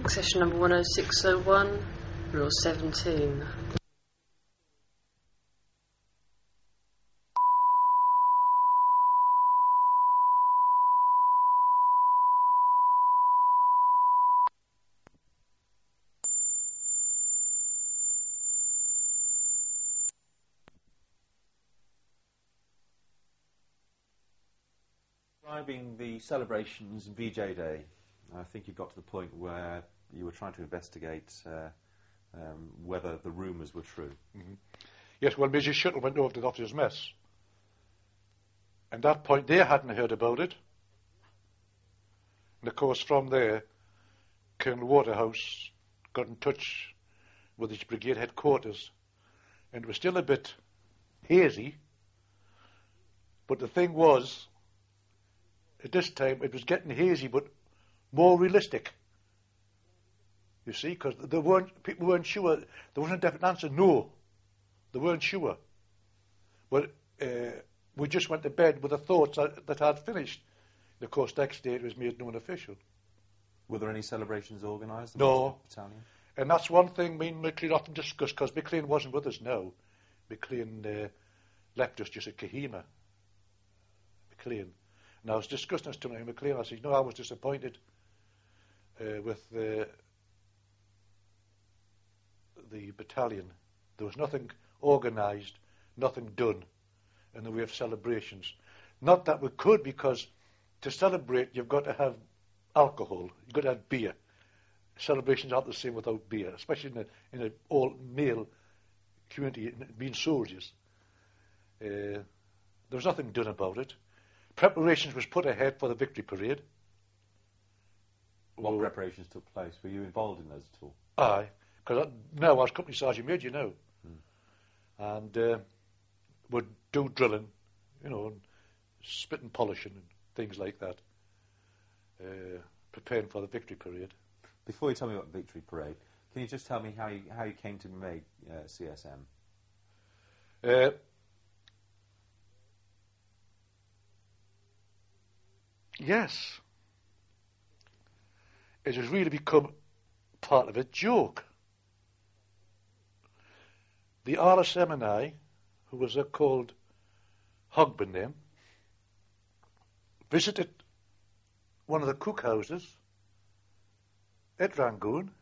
Session number 10601, Rule 17. Describing the celebrations in VJ Day, I think you got to the point where you were trying to investigate whether the rumours were true. Mm-hmm. Yes, well, Major Shuttle went over to the officers' mess. At that point, they hadn't heard about it. And, of course, from there, Colonel Waterhouse got in touch with his brigade headquarters. And it was still a bit hazy. But the thing was, at this time, it was getting hazy, but more realistic. You see, because people weren't sure. There wasn't a definite answer, no. They weren't sure. But we just went to bed with the thoughts that I'd finished. And of course, next day it was made known official. Were there any celebrations organised? No. Battalion? And that's one thing me and McLean often discussed, because McLean wasn't with us now. McLean left us just at Kahima. McLean. And I was discussing this to McLean. I said, no, I was disappointed with the battalion. There was nothing organised, nothing done in the way of celebrations. Not that we could, because to celebrate, you've got to have alcohol. You've got to have beer. Celebrations aren't the same without beer, especially in an all-male community, being soldiers. There was nothing done about it. Preparations was put ahead for the victory parade. What preparations took place? Were you involved in those at all? Aye, because now I was Company Sergeant Major, and would do drilling, and spit and polishing and things like that, preparing for the victory parade. Before you tell me about the victory parade, can you just tell me how you came to be made CSM? Yes. It has really become part of a joke. The RSM and I, who was called Hogben name, visited one of the cookhouses at Rangoon,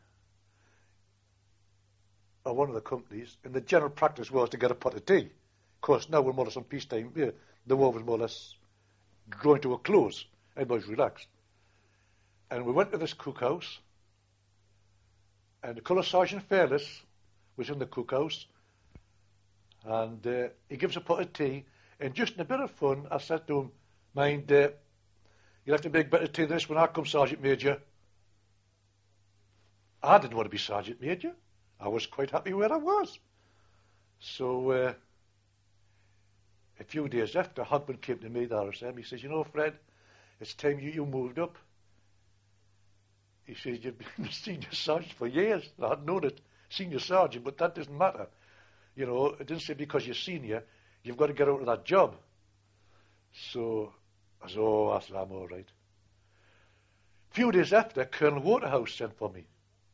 or one of the companies, and the general practice was to get a pot of tea. Of course, now we're more or less on peacetime. The war was more or less drawing to a close. Everybody's relaxed. And we went to this cookhouse, and the Colour Sergeant Fairless was in the cookhouse, and he gives a pot of tea, and just in a bit of fun, I said to him, mind, you'll have to make better tea than this when I come Sergeant Major. I didn't want to be Sergeant Major. I was quite happy where I was. So, a few days after, Hogben came to me, the RSM, he says, Fred, it's time you moved up. He says, you've been a senior sergeant for years. I hadn't known it, senior sergeant, but that doesn't matter. It didn't say because you're senior, you've got to get out of that job. So, I said, I'm all right. A few days after, Colonel Waterhouse sent for me.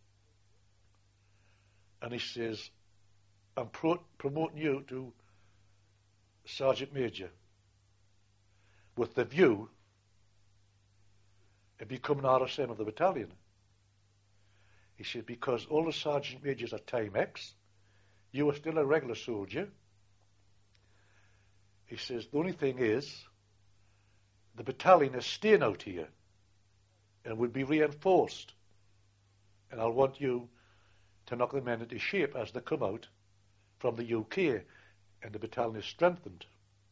And he says, I'm promoting you to Sergeant Major with the view of becoming RSM of the battalion. He said, because all the Sergeant Majors are Time X, you are still a regular soldier. He says, the only thing is, the battalion is staying out here and will be reinforced. And I'll want you to knock the men into shape as they come out from the UK, and the battalion is strengthened.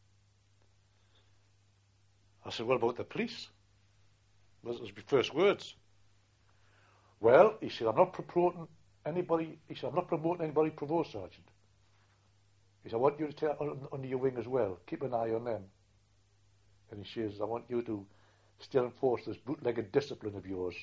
I said, what about the police? Those was my first words. Well, he said, I'm not promoting anybody provost sergeant. He said, I want you to take under your wing as well. Keep an eye on them. And he says, I want you to still enforce this bootlegged discipline of yours.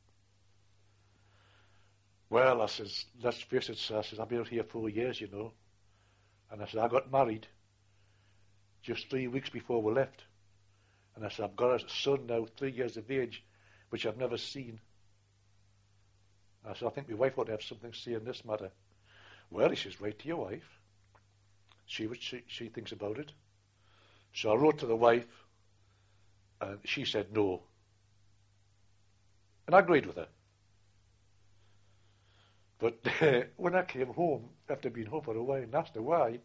Well, I says, let's face it, sir. I says, I've been out here 4 years, And I said, I got married just 3 weeks before we left. And I said, I've got a son now, 3 years of age, which I've never seen. I said, I think my wife ought to have something to say in this matter. Well, he says, write to your wife. See what she thinks about it. So I wrote to the wife, and she said no. And I agreed with her. But when I came home, after being home for a while, and asked her why,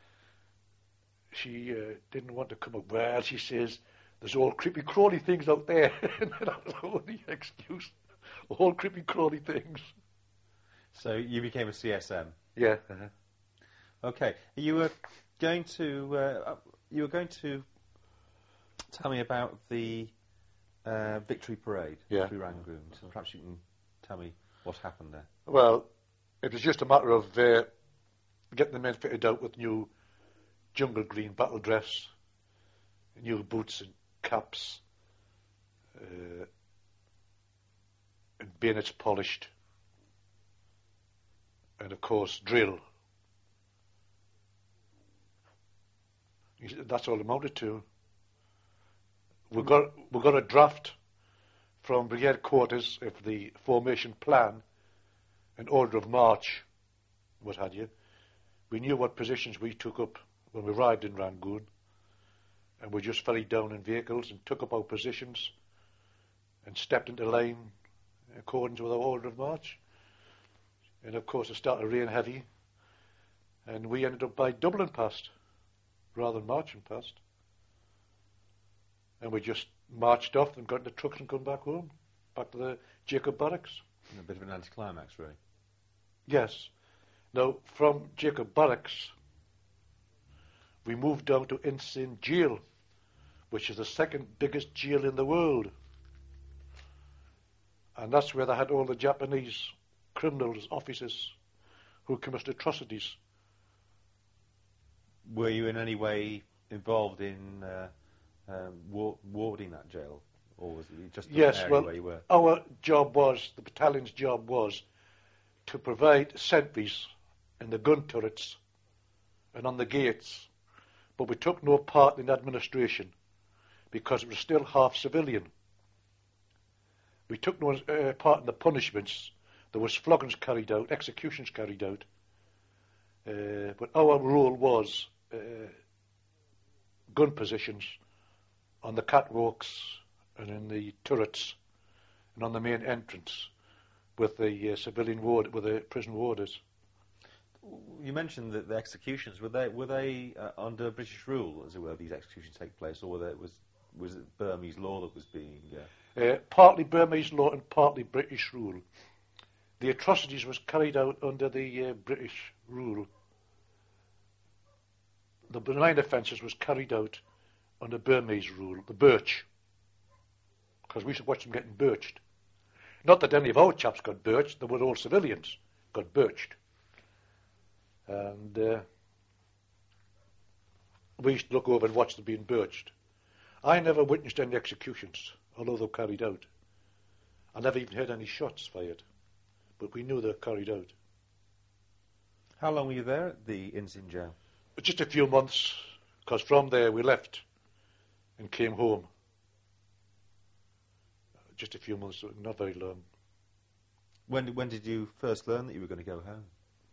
she didn't want to come up. Well, she says, there's all creepy crawly things out there. And that was the only excuse. All creepy crawly things. So you became a CSM? Yeah. Okay. You were going to tell me about the Victory Parade through Rangoon. So perhaps you can tell me what happened there. Well, it was just a matter of getting the men fitted out with new jungle green battle dress, new boots and caps, and bayonets polished, and of course drill. That's all it amounted to. We got a draft from brigade quarters of the formation plan and order of march, what had you. We knew what positions we took up when we arrived in Rangoon, and we just ferried down in vehicles and took up our positions and stepped into line in accordance with our order of march. And of course it started to rain heavy, and we ended up by doubling past rather than marching past. And we just marched off and got in the trucks and come back home, back to the Jacob Barracks. A bit of an anticlimax, really. Yes. Now, from Jacob Barracks, we moved down to Insane Jail, which is the second biggest jail in the world. And that's where they had all the Japanese criminals, officers, who committed atrocities. Were you in any way involved in warding that jail? Or was it just an area where you were? Our job was, the battalion's job was, to provide sentries in the gun turrets and on the gates. But we took no part in administration because it was still half civilian. We took no part in the punishments. There was floggings carried out, executions carried out. But our role was gun positions on the catwalks and in the turrets and on the main entrance with the civilian ward, with the prison warders. You mentioned that the executions were they under British rule, as it were? These executions take place, or was it Burmese law that was being? Partly Burmese law and partly British rule. The atrocities was carried out under the British rule. The benign offences was carried out under Burmese rule, the birch, because we used to watch them getting birched. Not that any of our chaps got birched, they were all civilians, got birched. And we used to look over and watch them being birched. I never witnessed any executions, although they were carried out. I never even heard any shots fired, but we knew they were carried out. How long were you there at the Insin jail? Just a few months, because from there we left and came home. Just a few months, not very long. When did you first learn that you were going to go home?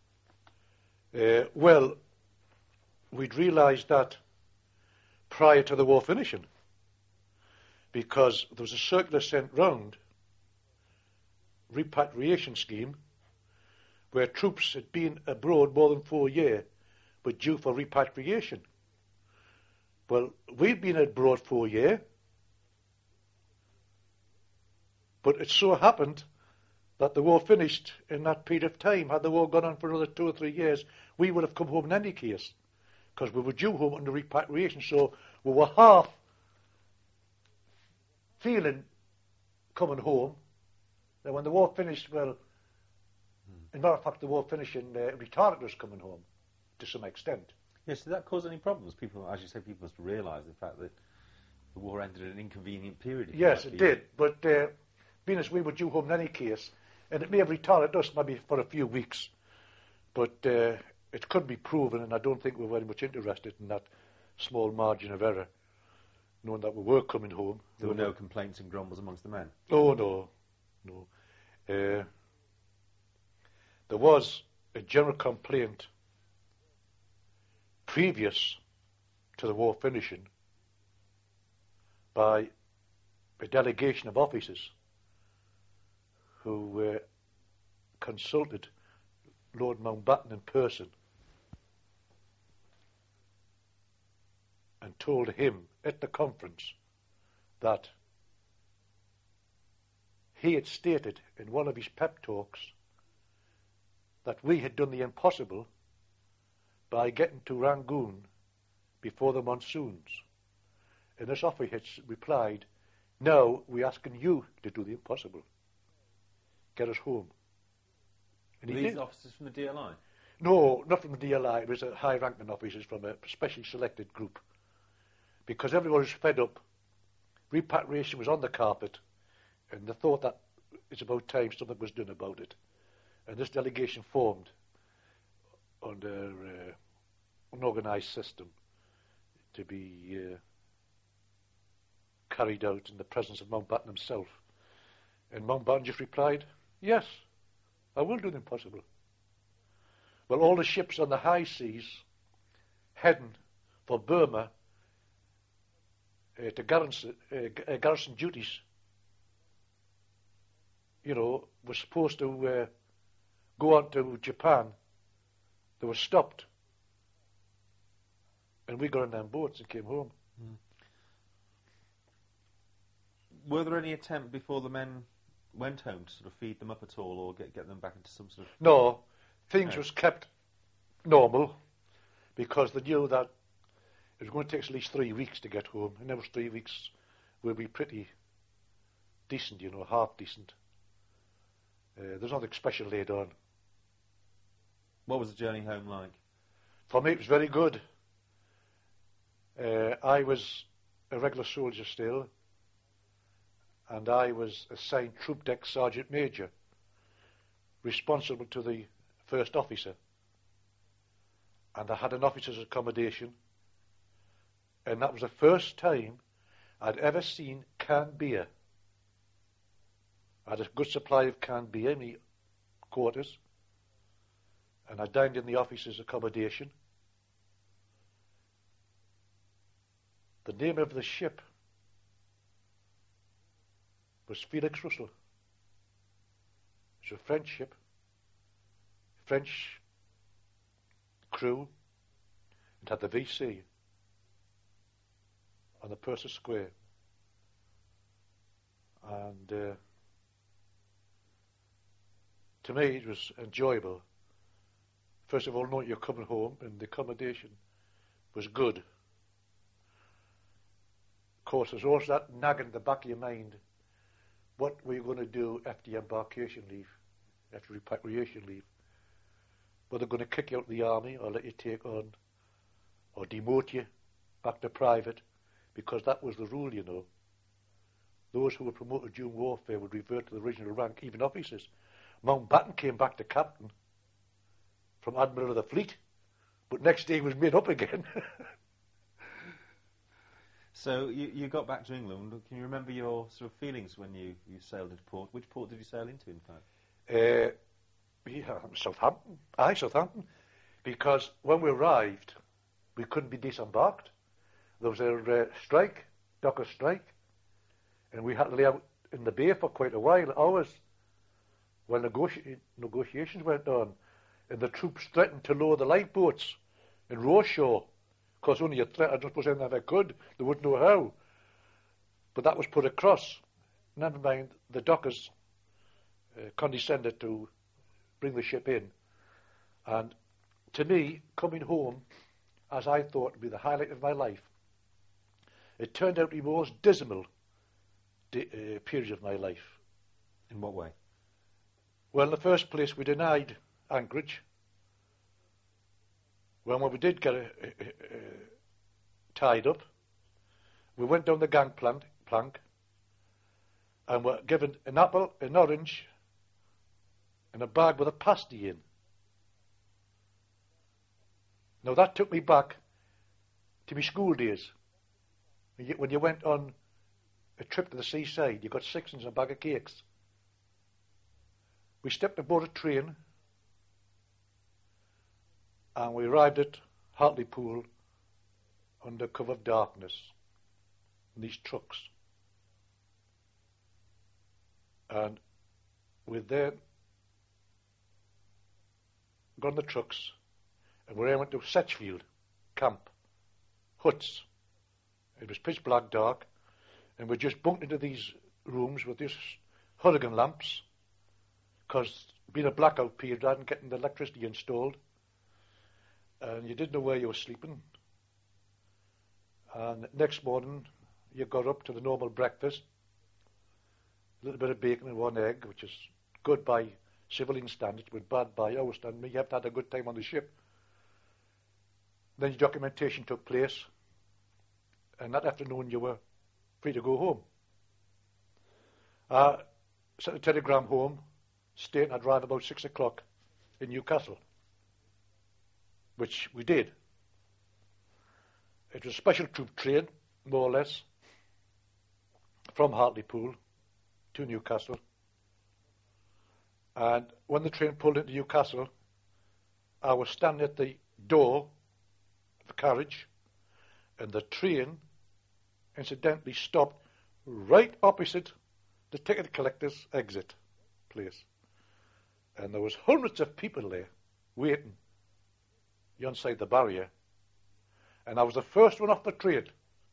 Well, we'd realised that prior to the war finishing, because there was a circular sent round, repatriation scheme, where troops had been abroad more than 4 years, but due for repatriation. Well, we'd been abroad 4 years, but it so happened that the war finished in that period of time. Had the war gone on for another 2 or 3 years, we would have come home in any case, because we were due home under repatriation. So we were half feeling coming home. Then when the war finished, well, in matter of fact, the war finished and retarded us coming home to some extent. Yes, did that cause any problems? People, as you say, people must realise the fact that the war ended at an inconvenient period. Yes, it did. But being as we were due home in any case, and it may have retarded us maybe for a few weeks, but it could be proven, and I don't think we're very much interested in that small margin of error, knowing that we were coming home. There were no complaints and grumbles amongst the men? Oh, no. there was a general complaint previous to the war finishing by a delegation of officers who consulted Lord Mountbatten in person and told him at the conference that he had stated in one of his pep talks that we had done the impossible by getting to Rangoon before the monsoons. And this officer had replied, "No, we're asking you to do the impossible. Get us home." And he These did. officers from the DLI? No, not from the DLI. It was a high-ranking officers from a specially selected group. Because everyone was fed up. Repatriation was on the carpet. And they thought that it's about time something was done about it. And this delegation formed under an organised system to be carried out in the presence of Mountbatten himself. And Mountbatten just replied, "Yes, I will do the impossible." Well, all the ships on the high seas heading for Burma to garrison duties, were supposed to go on to Japan. They were stopped. And we got on them boats and came home. Were there any attempt before the men went home to sort of feed them up at all, or get them back into some sort of... No, things was kept normal because they knew that it was going to take us at least 3 weeks to get home, and those 3 weeks will be pretty decent, half decent. There's nothing special laid on. What was the journey home like? For me, it was very good. I was a regular soldier still, and I was assigned Troop Deck Sergeant Major, responsible to the first officer. And I had an officer's accommodation, and that was the first time I'd ever seen canned beer. I had a good supply of canned beer in the quarters, and I dined in the officer's accommodation. The name of the ship was Felix Russell. It was a French ship, French crew. It had the VC on the Purser Square. And to me it was enjoyable. First of all, knowing you're coming home, and the accommodation was good. Of course, there's always that nagging in the back of your mind. What were you going to do after your embarkation leave, after repatriation leave? Were they going to kick you out of the army, or let you take on, or demote you back to private? Because that was the rule, Those who were promoted during warfare would revert to the original rank, even officers. Mountbatten came back to captain from Admiral of the Fleet, but next day he was made up again. So you got back to England. Can you remember your sort of feelings when you sailed into port? Which port did you sail into, in fact? Southampton. Southampton. Because when we arrived, we couldn't be disembarked. There was a strike, dockers' strike, and we had to lay out in the bay for quite a while, hours, while negotiations went on, and the troops threatened to lower the lifeboats in Rorschach. Of course, only a threat, I don't suppose anything ever could. They wouldn't know how. But that was put across. Never mind, the dockers condescended to bring the ship in. And to me, coming home, as I thought would be the highlight of my life, it turned out to be the most dismal period of my life. In what way? Well, in the first place, we denied anchorage. When we did get tied up, we went down the gangplank and were given an apple, an orange, and a bag with a pasty in. Now that took me back to my school days. When you went on a trip to the seaside, you got sixpence and a bag of cakes. We stepped aboard a train, And we arrived at Hartlepool under cover of darkness in these trucks. And we then got on the trucks and we went to Setchfield camp, huts. It was pitch black dark, and we just bunked into these rooms with these hurricane lamps, because being a blackout period, I hadn't getting the electricity installed, and you didn't know where you were sleeping. And next morning, you got up to the normal breakfast, a little bit of bacon and one egg, which is good by civilian standards, but bad by our standards. You have to have a good time on the ship. Then your documentation took place, and that afternoon you were free to go home. Sent a telegram home stating I'd arrive about 6 o'clock in Newcastle, which we did. It was a special troop train, more or less, from Hartlepool to Newcastle. And when the train pulled into Newcastle, I was standing at the door of the carriage, and the train incidentally stopped right opposite the ticket collector's exit place. And there was hundreds of people there waiting inside the barrier. And I was the first one off the train.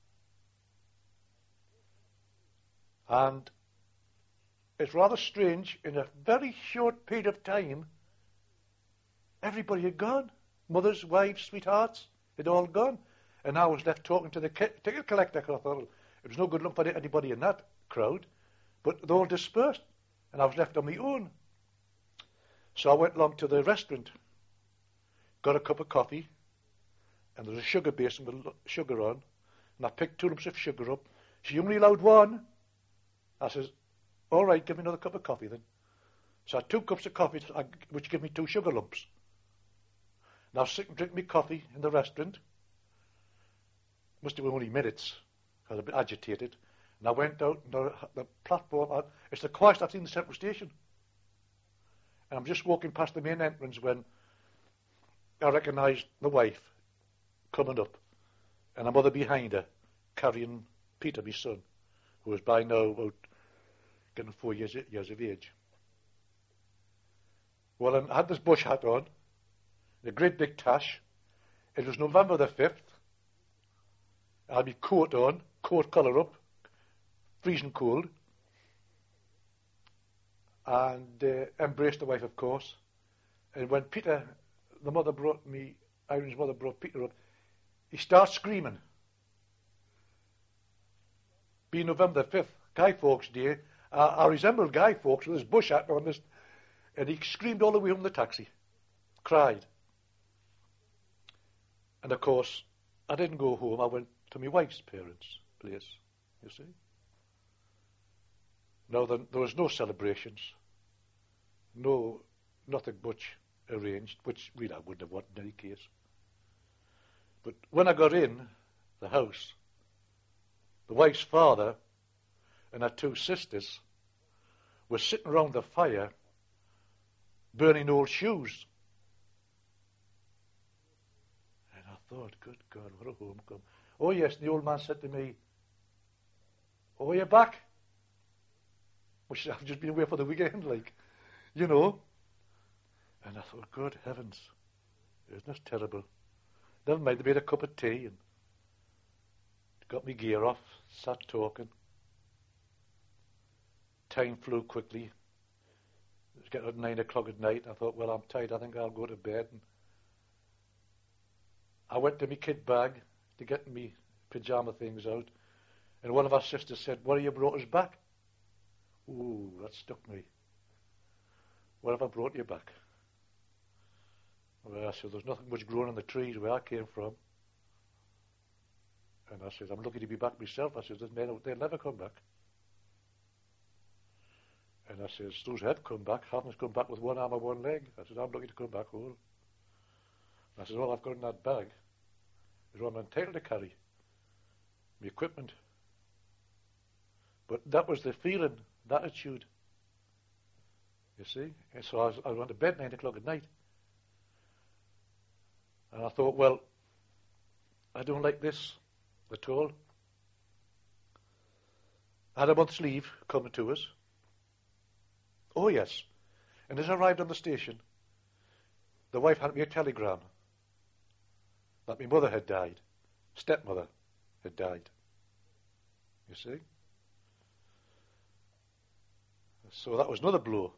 And it's rather strange, in a very short period of time, everybody had gone. Mothers, wives, sweethearts, had all gone. And I was left talking to the ticket collector, because I thought it was no good luck for anybody in that crowd. But they all dispersed, and I was left on my own. So I went along to the restaurant, got a cup of coffee, and there was a sugar basin with sugar on, and I picked 2 lumps of sugar up. She only allowed 1. I says, all right, give me another cup of coffee then. So I had 2 cups of coffee, which gave me 2 sugar lumps. And I was sitting drinking my coffee in the restaurant. Must have been only minutes, because I was a bit agitated. And I went out on the platform. It's the quietest I've seen the Central Station. And I'm just walking past the main entrance when I recognised the wife coming up, and a mother behind her carrying Peter, my son, who was by now about getting 4 years of age. Well, I had this bush hat on, a great big tash. It was November the 5th. I had my coat on, coat collar up, freezing cold, and embraced the wife, of course. And when Peter, the mother brought me, Irene's mother brought Peter up, he starts screaming. Being November the 5th, Guy Fawkes Day, I resembled Guy Fawkes with his bush hat on this, and he screamed all the way home in the taxi, cried. And of course, I didn't go home, I went to my wife's parents' place, you see. Now, there was no celebrations, nothing much arranged, which really I wouldn't have wanted in any case. But when I got in the house, the wife's father and her 2 sisters were sitting around the fire burning old shoes. And I thought, good God, what a homecoming. Oh yes, and the old man said to me, oh, you're back? Which I've just been away for the weekend, like, you know. And I thought, good heavens, isn't this terrible? Never mind, they made a cup of tea and got me gear off, sat talking. Time flew quickly. It was getting at 9 o'clock at night. I thought, well, I'm tired, I think I'll go to bed. And I went to my kit bag to get me pyjama things out, and one of our sisters said, what have you brought us back? Ooh, that stuck me. What have I brought you back? Well, I said, there's nothing much growing on the trees where I came from. And I said, I'm lucky to be back myself. I said, they'll never come back. And I said, those have come back. Haven't come back with 1 arm and 1 leg. I said, I'm lucky to come back whole. And I said, all I've got in that bag is what I'm entitled to carry. My equipment. But that was the feeling, the attitude. You see? And so I went to bed 9 o'clock at night. And I thought, well, I don't like this at all. I had a month's leave coming to us. Oh, yes. And as I arrived on the station, the wife handed me a telegram that my mother had died. Stepmother had died. You see? So that was another blow.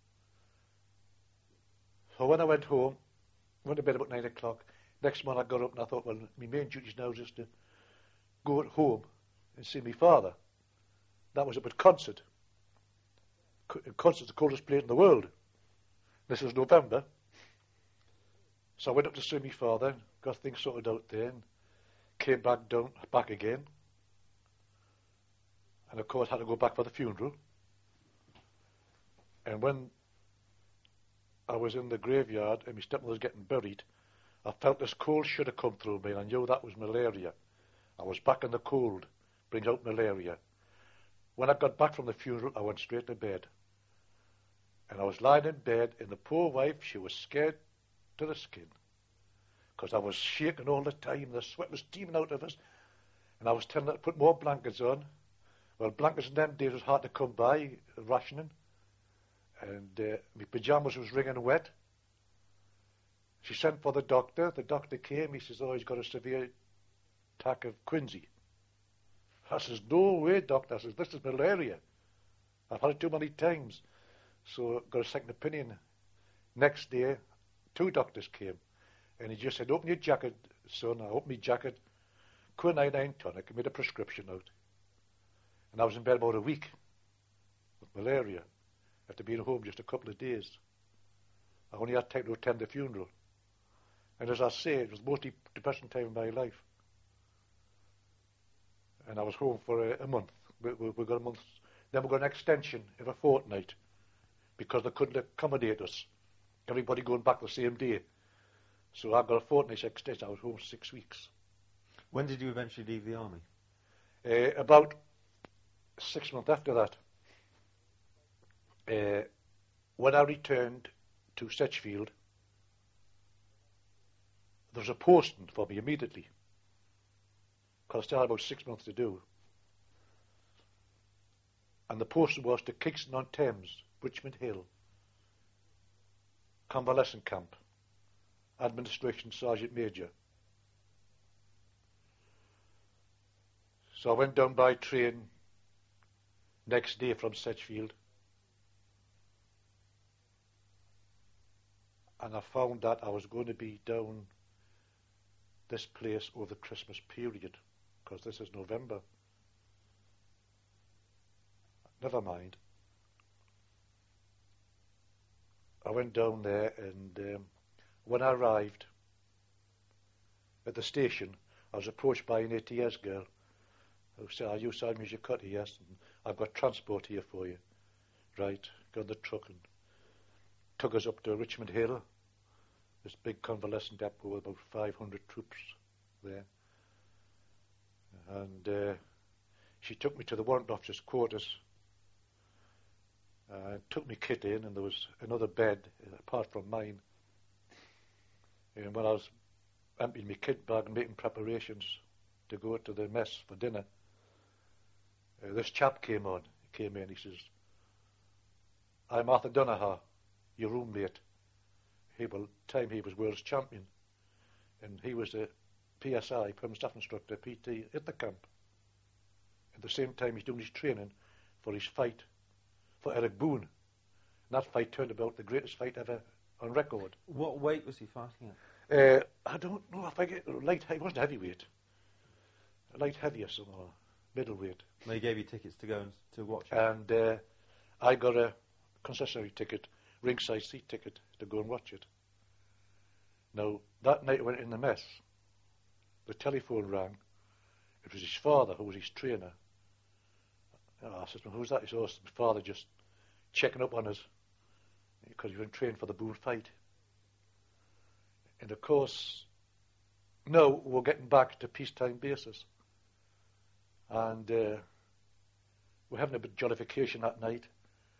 So when I went home, went to bed about 9 o'clock. Next morning I got up and I thought, well, my main duty now is just to go home and see my father. That was up at Concert. Concert's the coldest place in the world. This was November. So I went up to see my father, got things sorted out there, and came back again. And of course had to go back for the funeral. And when I was in the graveyard and my stepmother was getting buried, I felt this cold shudder come through me, and I knew that was malaria. I was back in the cold, brings out malaria. When I got back from the funeral, I went straight to bed. And I was lying in bed, and the poor wife, she was scared to the skin, because I was shaking all the time. The sweat was steaming out of us, and I was telling her to put more blankets on. Well, blankets in them days was hard to come by, rationing, and my pyjamas was wringing wet. She sent for the doctor. The doctor came. He says, oh, he's got a severe attack of quinsy. I says, no way, doctor. I says, this is malaria. I've had it too many times. So got a second opinion. Next day, 2 doctors came, and he just said, open your jacket, son. I opened my jacket, quinine tonic, and made a prescription out. And I was in bed about a week with malaria, after being home just a couple of days. I only had time to attend the funeral. And as I say, it was the most depressing time of my life. And I was home for a month. We got a month. Then we got an extension of a fortnight, because they couldn't accommodate us. Everybody going back the same day. So I got a fortnight's extension. I was home 6 weeks. When did you eventually leave the army? About 6 months after that. When I returned to Sedgefield, there was a posting for me immediately, because I still had about 6 months to do. And the posting was to Kingston-on-Thames, Richmond Hill, convalescent camp, administration sergeant major. So I went down by train next day from Sedgefield, and I found that I was going to be down this place over the Christmas period, because this is November. Never mind. I went down there, and when I arrived at the station, I was approached by an ATS girl who said, are you Simon Giacotti? Yes, and I've got transport here for you. Right, got in the truck and took us up to Richmond Hill, this big convalescent depot with about 500 troops there. And she took me to the warrant officer's quarters, took me kit in, and there was another bed apart from mine. And when I was emptying my kit bag and making preparations to go to the mess for dinner, this chap came in. He says, I'm Arthur Donahoe, your roommate. He was world's champion, and he was a PSI, Permanent Staff Instructor, PT, at the camp. At the same time, he's doing his training for his fight for Eric Boone. And that fight turned about the greatest fight ever on record. What weight was he fighting at? I don't know if I get light. He wasn't heavyweight. Light heavy or something, or middleweight. They gave you tickets to go and to watch it. And I got a concessionary ticket, ringside seat ticket, to go and watch it. Now, that night I went in the mess. The telephone rang. It was his father, who was his trainer. I said, well, who's that? He said, oh, it's my father just checking up on us, because he was trained for the Boone fight. And of course, no, we're getting back to peacetime basis. And we're having a bit of jollification that night.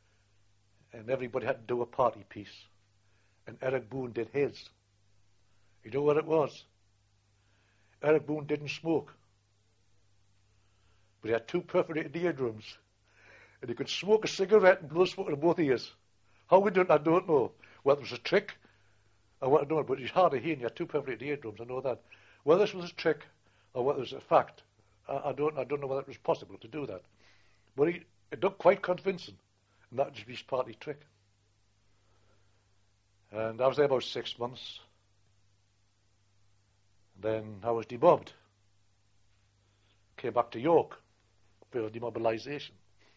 And everybody had to do a party piece. And Eric Boone did his. You know what it was? Eric Boone didn't smoke. But he had 2 perforated eardrums. And he could smoke a cigarette and blow smoke in both ears. How we done it, I don't know. Whether it was a trick, I don't know. But it's hard to hear and he had 2 perforated eardrums, I know that. Whether this was a trick or whether it was a fact, I don't know whether it was possible to do that. But it looked quite convincing. And that would just be his party trick. And I was there about 6 months. Then I was demobbed. Came back to York for demobilisation.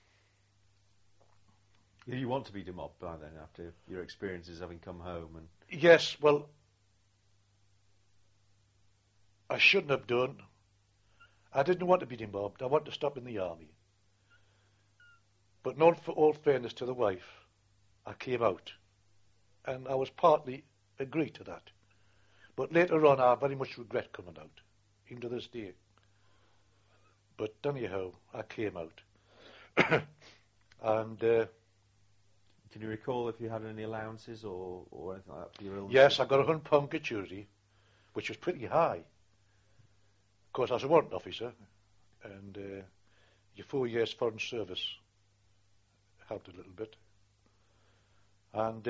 Did you want to be demobbed by then, after your experiences having come home? And Yes, well, I shouldn't have done. I didn't want to be demobbed. I wanted to stop in the army. But not for all fairness to the wife, I came out. And I was partly agreed to that. But later on, I very much regret coming out, even to this day. But anyhow, I came out. And can you recall if you had any allowances or anything like that for your illness? yes, I got a £100 gratuity, which was pretty high. Of course, I was a warrant officer, and your 4 years foreign service helped a little bit. And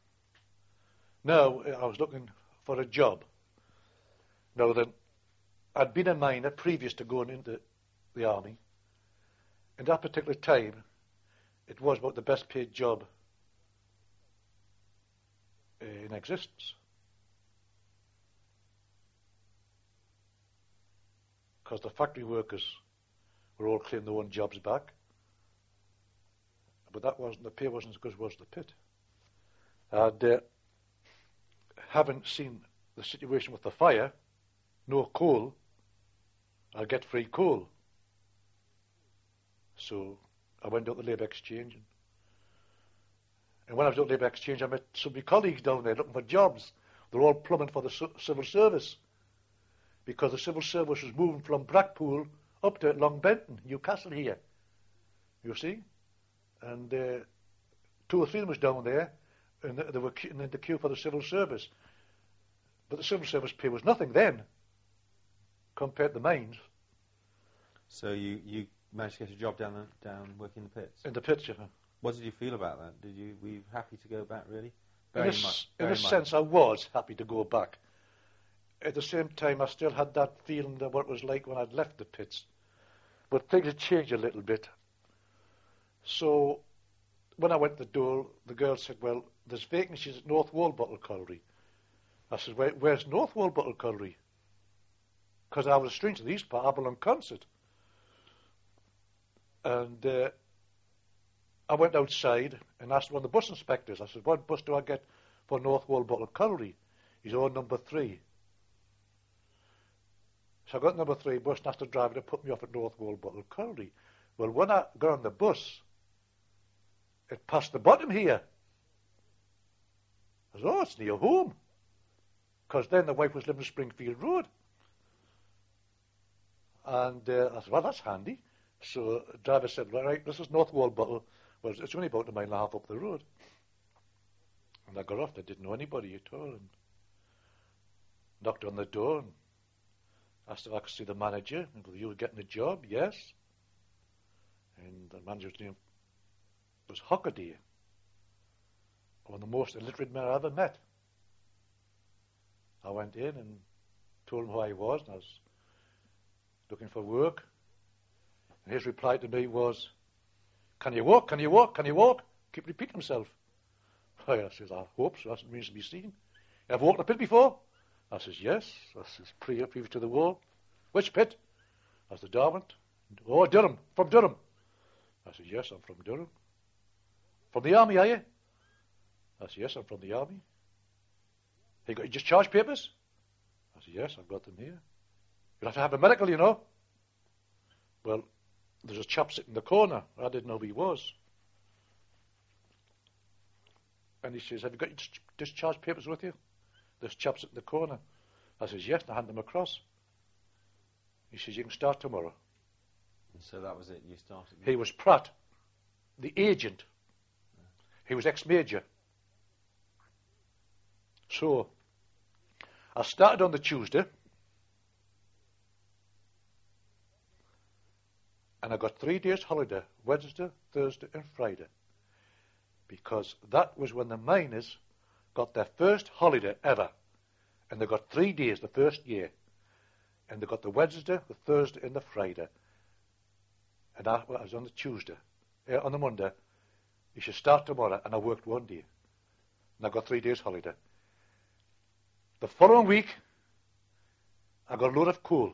now I was looking for a job. Now then, I'd been a miner previous to going into the army. In that particular time, it was about the best paid job in existence. Because the factory workers were all claiming their own jobs back. But the pay wasn't as good as was the pit. And having seen the situation with the fire, no coal, I'll get free coal. So I went out to Labour Exchange. And when I was at Labour Exchange, I met some of my colleagues down there looking for jobs. They're all plumbing for the civil service. Because the civil service was moving from Blackpool up to Long Benton, Newcastle here. You see? And 2 or 3 of them was down there, and they were in the queue for the civil service. But the civil service pay was nothing then, compared to the mines. So you managed to get a job down working in the pits? In the pits, yeah. What did you feel about that? Were you happy to go back, really? In a sense, I was happy to go back. At the same time, I still had that feeling that what it was like when I'd left the pits. But things had changed a little bit. So when I went to the door, the girl said, well, there's vacancies at North Walbottle Colliery. I said, where's North Walbottle Colliery? Because I was a stranger to these parts, I belong Concert. And I went outside and asked one of the bus inspectors, I said, what bus do I get for North Walbottle Colliery? He's on number 3. So I got number 3 bus and asked the driver to put me off at North Walbottle Colliery. Well, when I got on the bus, it passed the bottom here. I said, oh, it's near home. Because then the wife was living in Springfield Road. And I said, well, that's handy. So the driver said, well, right, this is North Walbottle. Well, it's only about a mile and a half up the road. And I got off. I didn't know anybody at all. And knocked on the door and asked if I could see the manager. And you were getting a job? Yes. And the manager's name was Hockaday. One of the most illiterate men I ever met. I went in and told him who I was, and I was looking for work. And his reply to me was, can you walk, can you walk, can you walk? Keep repeating himself. I says, I hope so, that means to be seen. You ever walked in a pit before? I says, yes. I says, previous to the war. Which pit? I said, Derwent. Oh, Durham, from Durham. I said, yes, I'm from Durham. From the army, are you? I said, yes, I'm from the army. You got your discharge papers? I said, yes, I've got them here. You'll have to have a medical, you know. Well, there's a chap sitting in the corner. I didn't know who he was. And he says, have you got your discharge papers with you? This chap sitting in the corner. I says, yes, and I hand them across. He says, you can start tomorrow. And so that was it, you started? He was Pratt, the agent. He was ex-major. So, I started on the Tuesday, and I got 3 days holiday, Wednesday, Thursday and Friday, because that was when the miners got their first holiday ever, and they got 3 days the first year, and they got the Wednesday, the Thursday and the Friday, and I was on the Tuesday. On the Monday, you should start tomorrow, and I worked 1 day, and I got 3 days holiday. The following week, I got a load of coal,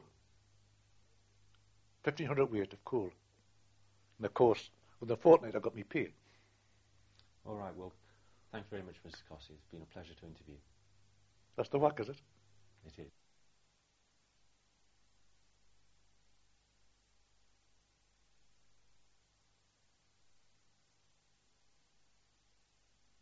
1,500 weight of coal. And of course, within a fortnight, I got me paid. All right, well, thanks very much, Mr. Cossey. It's been a pleasure to interview. That's the whack, is it? It is.